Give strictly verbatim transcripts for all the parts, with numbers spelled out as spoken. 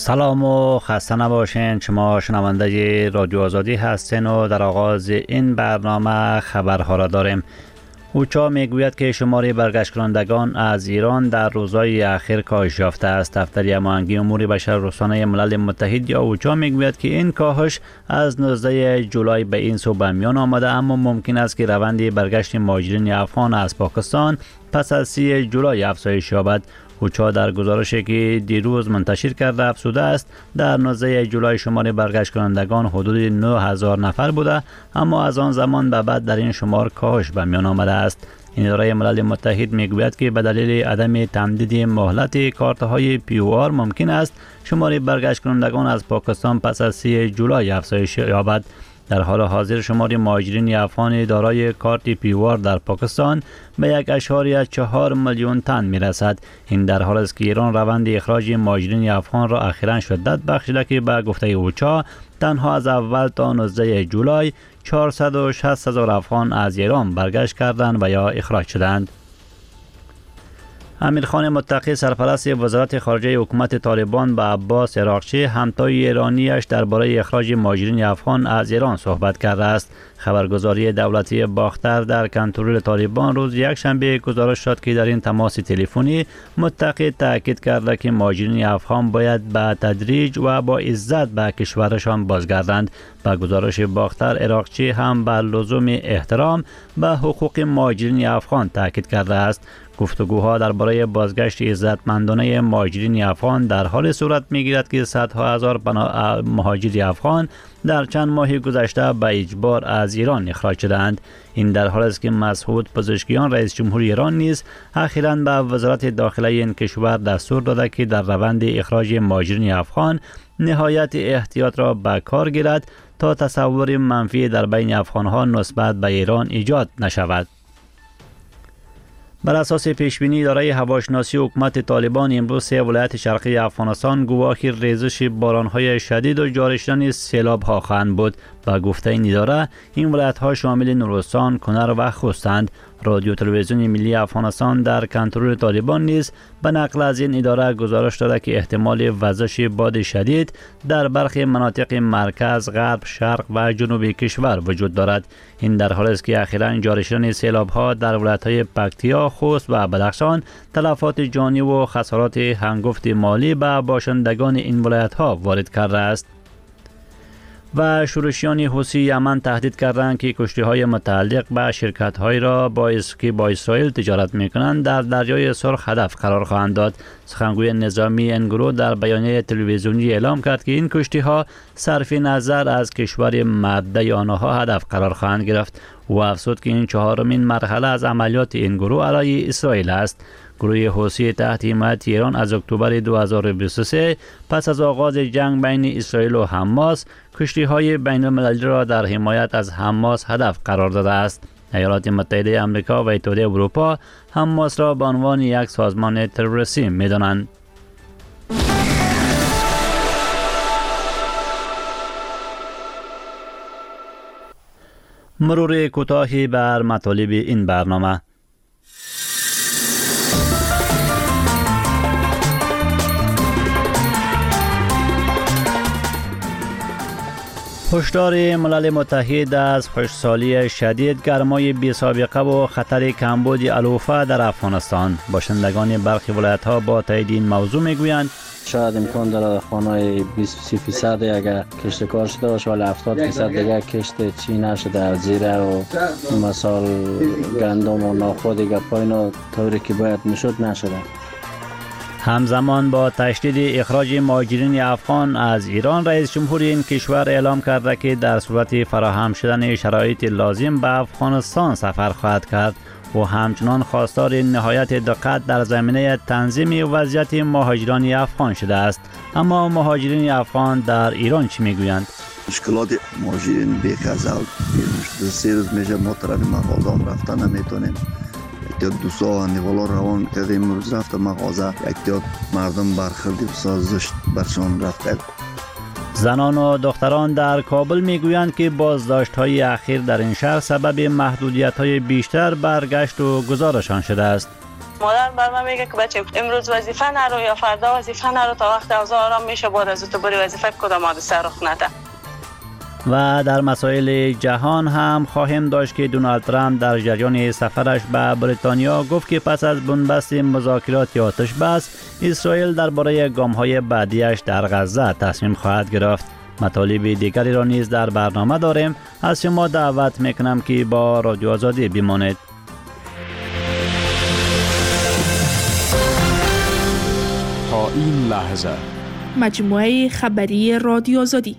سلام و خسته نباشین. شما شنونده رادیو آزادی هستین و در آغاز این برنامه خبرها را داریم. اوچا میگوید که شمار برگشت کنندگان از ایران در روزهای اخیر کاهش یافته است. دفتر هماهنگی امور بشر رسانه ملل متحد یا اوچا میگوید که این کاهش از نوزده جولای به این سو به میان آمده، اما ممکن است که روند برگشت مهاجرین افغان از پاکستان پس از سی جولای افزایش یابد. اوچا در گزارشی که دیروز منتشر کرده افزوده است در نوزده جولای شمار برگشت کنندگان حدود نه هزار نفر بوده، اما از آن زمان به بعد در این شمار کاهش به میان آمده است. این اداره ملل متحد میگوید که به دلیل عدم تمدید مهلت کارت‌های پی او آر ممکن است شمار برگشت کنندگان از پاکستان پس از سی جولای افزایش یابد. در حال حاضر شمار مهاجرین افغان دارای کارت پی او آر در پاکستان به یک اشاری چهار میلیون تن می رسد. این در حالی است که ایران روند اخراج مهاجرین افغان را اخیراً شدت بخشیده که به گفته اوچا تنها از اول تا نوزده جولای چهارصد و شصت هزار افغان از ایران برگشت کردند و یا اخراج شدند. امیرخان متقی سرپرست وزارت خارجه حکومت طالبان با عباس عراقچی همتای ایرانیش درباره اخراج مهاجرین افغان از ایران صحبت کرده است. خبرگزاری دولتی باختر در کنترل طالبان روز یک شنبه گزارش داد که در این تماس تلفنی متقی تاکید کرده که مهاجرین افغان باید به تدریج و با عزت به کشورشان بازگردند. با گزارش باختر عراقچی هم بر لزوم احترام به حقوق مهاجرین افغان تاکید کرده است. گفتگوها درباره بازگشت عزتمندانه مهاجرین افغان در حال صورت میگیرد که صدها هزار مهاجر افغان در چند ماه گذشته به اجبار از ایران اخراج شدند. این در حالی است که مسعود پزشکیان رئیس جمهور ایران نیز اخیراً به وزارت داخله این کشور دستور داده که در روند اخراج مهاجرین افغان نهایت احتیاط را به کار گیرد تا تصور منفی در بین افغانها نسبت به ایران ایجاد نشود. بر اساس پیشبینی اداره هواشناسی حکومت طالبان امروز سه ولایت شرقی افغانستان گواه ریزش بارانهای شدید و جاری شدن سیلاب‌ها خواهند بود. با گفته این اداره این ولایت‌ها شامل نورستان، کنر و خوستند. رادیو تلویزیون ملی افغانستان در کنترل طالبان نیز به نقل از این اداره گزارش داده که احتمال وزش باد شدید در برخی مناطق مرکز، غرب، شرق و جنوب کشور وجود دارد. این در حالی است که اخیراً جاری شدن سیلاب‌ها در ولایت‌های پکتیا، خوست و بدخشان تلفات جانی و خسارات هنگفت مالی به باشندگان این ولایت‌ها وارد کرده است. و شورشیان حوثی یمن تهدید کردند که کشتی‌های متعلق به شرکت‌هایی را با که با اسرائیل تجارت می‌کنند در دریای سرخ هدف قرار خواهند داد. سخنگوی نظامی این گروه در بیانیه تلویزیونی اعلام کرد که این کشتی‌ها صرف نظر از کشور مبدأ آنها هدف قرار خواهند گرفت و افزود که این چهارمین مرحله از عملیات این گروه علیه اسرائیل است. گروه حوثی تحت حمایت ایران از اکتبر دو هزار و بیست و سه پس از آغاز جنگ بین اسرائیل و حماس کشتی‌های بین‌المللی را در حمایت از حماس هدف قرار داده است. ایالات متحده آمریکا و اتحادیه اروپا حماس را به عنوان یک سازمان تروریستی می‌دانند. مرور کوتاهی بر مطالب این برنامه. هشدار ملل متحد از خشکسالی شدید، گرمای بی سابقه و خطر کمبود علوفه در افغانستان. باشندگان برخی ولایت‌ها با تایید این موضوع میگویند شاید امکان داره خانه‌های بیست و سه درصد اگر کشت کار شده باشه ولی هفتاد درصد دیگه کشت چی نشده از زیره و مثال گندم و نخود دیگه پایین طوری که باید میشد نشده. همزمان با تشدید اخراج مهاجرین افغان از ایران، رئیس جمهور این کشور اعلام کرده که در صورت فراهم شدن شرایط لازم به افغانستان سفر خواهد کرد و همچنان خواستار نهایت دقت در زمینه تنظیم وضعیت مهاجران افغان شده است. اما مهاجرین افغان در ایران چی میگویند؟ مشکلات مهاجرین بی‌خزل بیرون سه روز میشه ما طرف مغازه رفتن نمیتونیم. یک دوستا نیوالا روان کردیم امروز رفت مغازه یک مردم برخوردی سازش برشان رفته. زنان و دختران در کابل میگویند که بازداشت‌های اخیر در این شهر سبب محدودیت‌های بیشتر برگشت و گذارشان شده است. مادر بر من میگه که بچه امروز وظیفه نرو یا فردا وظیفه نرو تا وقت اوضاع آرام میشه بعد از تو بری وظیفه کدام حادثه رخ نده. و در مسائل جهان هم خواهیم داشت که دونالد ترامپ در جریان سفرش به بریتانیا گفت که پس از بنبست مذاکرات آتش بس اسرائیل درباره گام‌های بعدیش در غزه تصمیم خواهد گرفت. مطالب دیگری را نیز در برنامه داریم. از شما دعوت میکنم که با رادیو آزادی بمانید. تا این لحظه مجموعه خبری رادیو آزادی.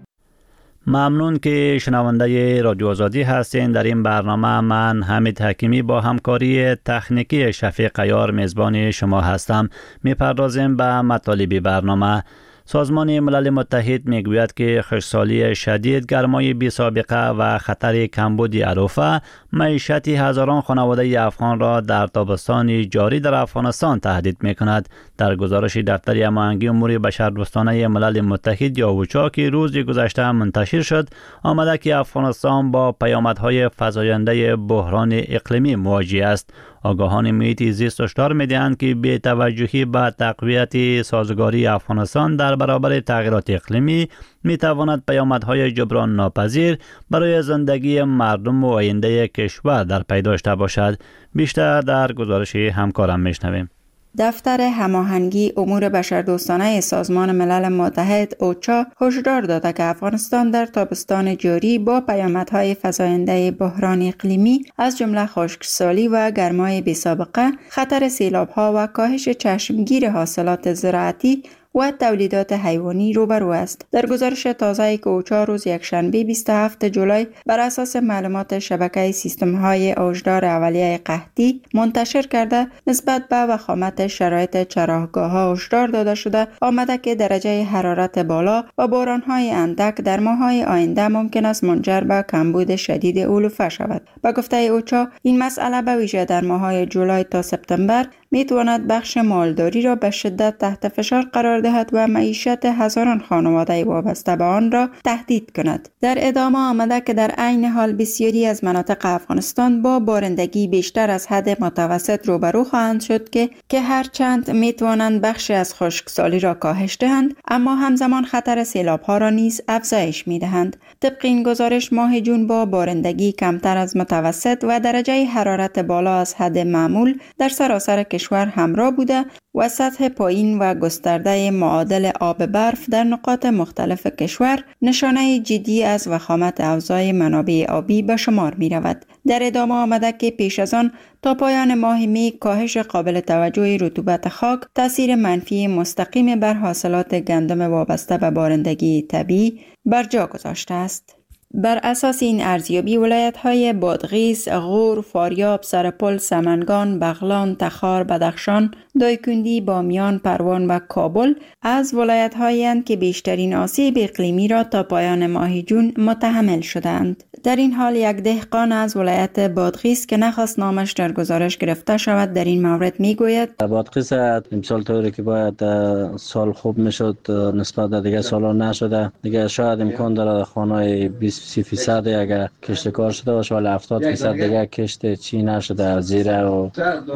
ممنون که شنونده رادیو آزادی هستین. در این برنامه من حمید حکیمی با همکاری تکنیکی شفیق عیار میزبان شما هستم. میپردازیم به مطالب برنامه. سازمان ملل متحد میگوید که خشکسالی شدید، گرمای بی سابقه و خطر کمبود علوفه معیشت هزاران خانواده افغان را در تابستان جاری در افغانستان تهدید میکند. در گزارش دفتر هماهنگی امور بشردوستانه ملل متحد یا اوچا که روز گذشته منتشر شد، آمده که افغانستان با پیامدهای فزاینده بحران اقلیمی مواجه است. آگاهان محیط زیست هشدار می‌دهند که بی توجهی به تقویت سازگاری افغانستان در برابر تغییرات اقلیمی می‌تواند پیامدهای جبران ناپذیر برای زندگی مردم و آینده کشور در پی داشته باشد. بیشتر در گزارش همکارم میشنویم. دفتر هماهنگی امور بشردوستانه سازمان ملل متحد اوچا هشدار داده که افغانستان در تابستان جاری با پیامدهای فزاینده بحران اقلیمی از جمله خشکسالی و گرمای بی‌سابقه، خطر سیلاب‌ها و کاهش چشمگیر حاصلات زراعتی و تولیدات حیوانی روبرو است. در گزارش تازه‌ای که اوچا روز یکشنبه بیست و هفتم جولای بر اساس معلومات شبکه سیستم‌های اوجدار اولیه قحطی منتشر کرده، نسبت به وخامت شرایط چراگاه‌ها هشدار داده شده آمده که درجه حرارت بالا و باران‌های اندک در ماه‌های آینده ممکن است منجر به کمبود شدید علوفه شود. با گفته اوچا، این مسئله به ویژه در ماه‌های جولای تا سپتامبر می‌تواند بخش مالداری را به شدت تحت فشار قرار دهد و معیشت هزاران خانواده وابسته به آن را تهدید کند. در ادامه آمده که در عین حال بسیاری از مناطق افغانستان با بارندگی بیشتر از حد متوسط روبرو خواهند شد که که هرچند می‌توانند بخشی از خشکسالی را کاهش دهند، اما همزمان خطر سیلاب‌ها را نیز افزایش می‌دهند. طبق این گزارش، ماه جون با بارندگی کمتر از متوسط و درجه حرارت بالا از حد معمول در سراسر کشور همراه بوده و سطح پایین و گسترده معادل آب برف در نقاط مختلف کشور نشانه جدی از وخامت اوضاع منابع آبی به شمار می رود. در ادامه آمده که پیش از آن تا پایان ماه می کاهش قابل توجه رطوبت خاک تأثیر منفی مستقیم بر حاصلات گندم وابسته به بارندگی طبیعی بر جا گذاشته است. بر اساس این ارزیابی، ولایت‌های بادغیس، غور، فاریاب، سرپل، سمنگان، بغلان، تخار، بدخشان، دایکندی، بامیان، پروان و کابل از ولایت‌هایی اند که بیشترین آسیب اقلیمی را تا پایان ماه جون متحمل شدند. در این حال یک دهقان از ولایت بادغیس که نخواست نامش در گزارش گرفته شود در این مورد میگوید: بادغیس امسال طوری که باید سال خوب میشد نسبت به دیگه سالا نشده. دیگه شاید امکان داره خانه‌های بیست فیصد اگر کشت کار شده باشه ولی هفتاد فیصد دیگه کشت چی نشده، زیره و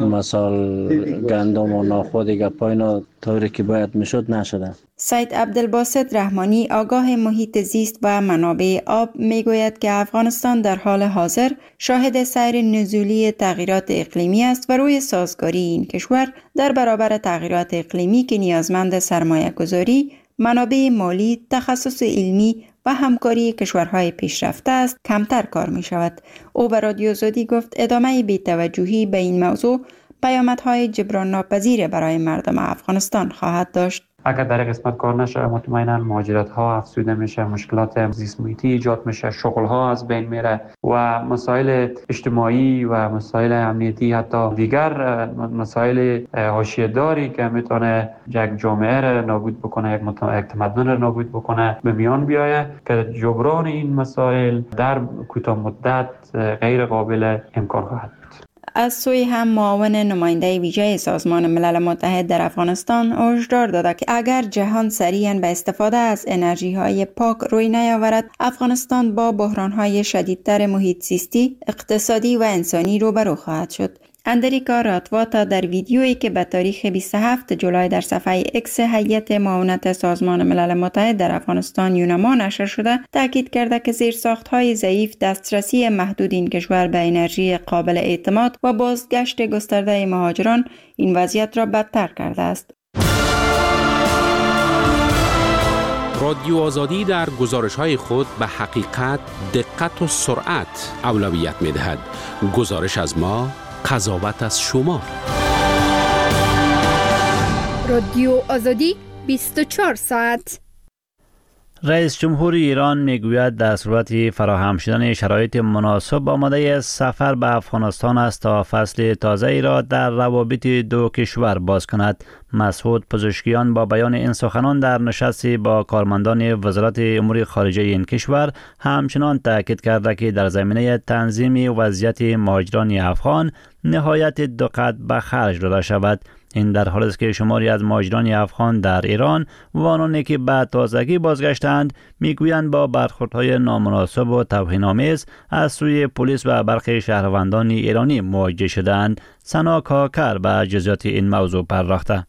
مثال گندم و نخود دیگه پایین طوری که باید میشد نشده. سید عبدالباسط رحمانی، آگاه محیط زیست و منابع آب، میگوید که افغانستان در حال حاضر شاهد سیر نزولی تغییرات اقلیمی است و روی سازگاری این کشور در برابر تغییرات اقلیمی که نیازمند سرمایه گذاری، منابع مالی، تخصص علمی و همکاری کشورهای پیشرفته است کمتر کار می شود. او به رادیو آزادی گفت ادامه بی‌توجهی به این موضوع پیامدهای جبران ناپذیر برای مردم افغانستان خواهد داشت. اگر در قسمت کار نشه مطمئنا مهاجرت ها افزوده میشه، مشکلات زیست محیطی ایجاد میشه، شغل ها از بین میره و مسائل اجتماعی و مسائل امنیتی، حتی دیگر مسائل حاشیه داری که میتونه یک جامعه را نابود بکنه، یک تمدن را نابود بکنه به میان بیایه که جبران این مسائل در کوتاه مدت غیر قابل امکان خواهد بود. از سوی هم معاون نماینده ویژه سازمان ملل متحد در افغانستان هشدار داده که اگر جهان سریعاً به استفاده از انرژی های پاک روی نیاورد، افغانستان با بحران های شدیدتر محیط زیستی، اقتصادی و انسانی روبرو خواهد شد. اندریکا راتواتا در ویدیویی که به تاریخ بیست و هفتم جولای در صفحه اکس هیئت معاونت سازمان ملل متحد در افغانستان یونما نشر شده، تاکید کرده که زیرساخت‌های ضعیف، دسترسی محدود این کشور به انرژی قابل اعتماد و بازگشت گسترده مهاجران این وضعیت را بدتر کرده است. رادیو آزادی در گزارش‌های خود به حقیقت، دقت و سرعت اولویت می‌دهد. گزارش از ما، قضاوت از شما. رادیو آزادی بیست و چهار ساعت. رئیس جمهور ایران میگوید در صورت فراهم شدن شرایط مناسب آماده سفر به افغانستان است تا فصل تازه‌ای را در روابط دو کشور باز کند. مسعود پزشکیان با بیان این سخنان در نشستی با کارمندان وزارت امور خارجه این کشور همچنان تاکید کرده که در زمینه تنظیم وضعیت مهاجران افغان نهایت دقت به خرج داده شود. این در حالی است که شماری از مهاجران افغان در ایران و آنانی که به تازگی بازگشتند میگویند با برخوردهای نامناسب و توهین‌آمیز از سوی پلیس و برخی شهروندان ایرانی مواجه شدند. سنا کاکر به جزئیات این موضوع پرداخته.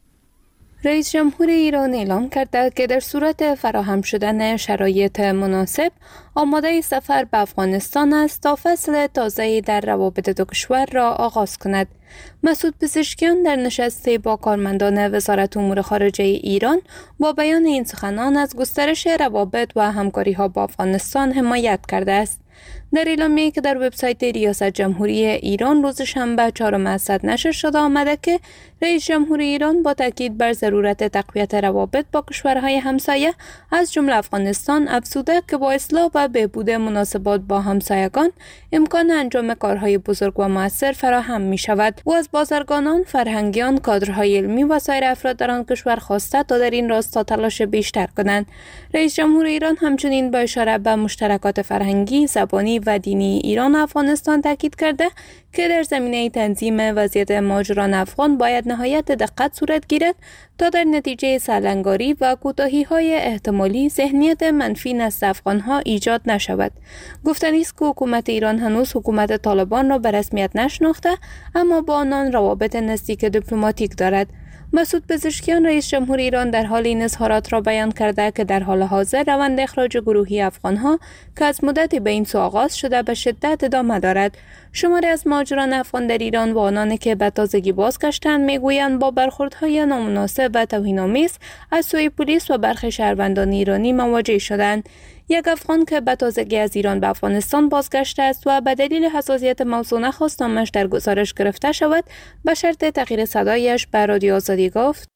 رئیس جمهور ایران اعلام کرده که در صورت فراهم شدن شرایط مناسب آماده سفر به افغانستان است تا فصل تازه‌ای در روابط دو کشور را آغاز کند. مسعود پزشکیان در نشستی با کارمندان وزارت امور خارجه ایران با بیان این سخنان از گسترش روابط و همکاری‌ها با افغانستان حمایت کرده است. در اعلامیه‌ای که در وبسایت ریاست جمهوری ایران روز شنبه چهارم اسد نشر شده آمده که رئیس جمهور ایران با تاکید بر ضرورت تقویت روابط با کشورهای همسایه از جمله افغانستان افزوده که با اصلاح و بهبود مناسبات با همسایگان امکان انجام کارهای بزرگ و مؤثر فراهم می شود. او از بازرگانان، فرهنگیان، کادرهای علمی و سایر افراد در آن کشور خواسته تا در این راستا تلاش بیشتر کنند. رئیس جمهور ایران همچنین با اشاره به مشترکات فرهنگی، زبانی و دینی ایران و افغانستان تاکید کرده که در زمینه تنظیم وضعیت مهاجران افغان باید نهایت دقت صورت گیرد تا در نتیجه سرلنگاری و کوتاهی‌های احتمالی ذهنیت منفی نزد افغان‌ها ایجاد نشود. گفتنی است که حکومت ایران هنوز حکومت طالبان را به رسمیت نشناخته اما با آنان روابط نزدیک دیپلماتیک دارد. مسعود پزشکیان رئیس جمهور ایران در حال این اظهارات را بیان کرده که در حال حاضر روند اخراج گروهی افغان‌ها که از مدتی به این سو آغاز شده به شدت ادامه دارد. شماری از مهاجران افغان در ایران و آنانی که به تازگی بازگشتند میگویند با برخوردهای نامناسب و توهین‌آمیز از سوی پلیس و برخی شهروندان ایرانی مواجه شدند. یک افغان که به تازگی از ایران به افغانستان بازگشته است و به دلیل حساسیت موضوع نخواست نامش در گزارش گرفته شود به شرط تغییر صدایش به رادیو آزادی گفت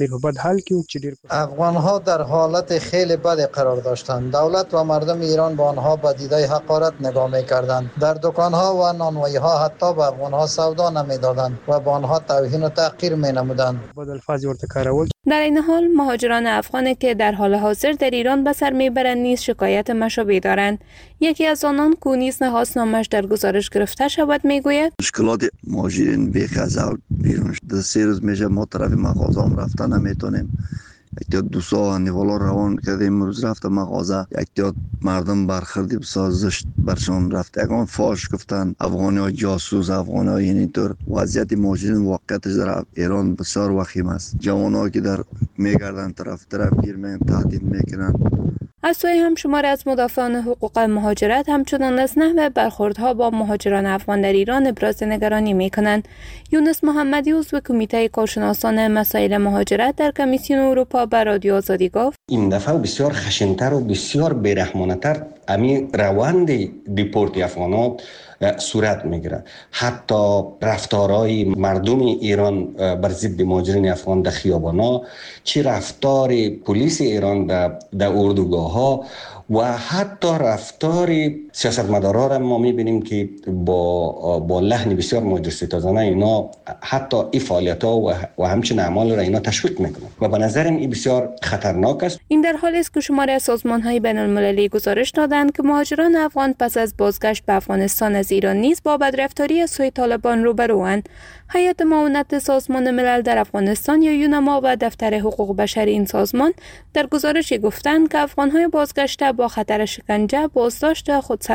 افغان ها در حالت خیلی بد قرار داشتند. دولت و مردم ایران با آنها با دیده حقارت نگاه می‌کردند. در دکان ها و نانوایی ها حتی به افغان ها سودا نمی‌دادند و با آنها توهین و تحقیر می‌نمودند. در این حال مهاجران افغانی که در حال حاضر در ایران به سر میبرند نیز شکایت مشابه دارند. یکی از آنان که نیز نخواست نامش در گزارش گرفته شود میگوید مشکلات مهاجرین بی‌خزال بیرون شده. سه روز میشه ما طرف مغازه رفتن نمیتونیم. یک دو ساعت نیوالا روان کردیم. امروز رفتم مغازه یک مردم برخوردی بسازش برشون رفت. اگان فاش گفتن افغانی ها جاسوس، افغانی ها یعنی طور. وضعیت مهاجرین واقعیتش در ایران بسیار وخیم است. جوان ها که در میگردن طرف طرف گیر میگن تهدید میکنن. از سوی هم شمار از مدافعان حقوق مهاجرت همچنان از نحوه برخوردها با مهاجران افغان در ایران ابراز نگرانی میکنند. یونس محمدی عضو کمیته کارشناسان مسائل مهاجرت در کمیسیون اروپا به رادیو آزادی گفت این دفعه بسیار خشن‌تر و بسیار بی‌رحمانه‌تر امی روند دیپورت افغانات صورت میگیره. حتی رفتارهای مردم ایران بر ضد مهاجرین افغان در خیابانا، چه رفتار پلیس ایران در اردوگاه ها و حتی رفتار سیاستمدارا را ما میبینیم که با با لحن بسیار مجسمه‌سازانه اینا حتی این فعالیت‌ها و, و همچنین اعمال را اینا تشویق میکنند و به نظرم این بسیار خطرناک است. این در حالی است که شماری از سازمان‌های بین‌المللی گزارش دادند که مهاجران افغان پس از بازگشت به افغانستان از ایران نیز با بدرفتاری از سوی طالبان روبروند. هیئت معاونت سازمان ملل در افغانستان یا یونما و دفتر حقوق بشر این سازمان در گزارشی گفتند که افغان‌های بازگشته با خطر شکنجه، بازداشت، خودسر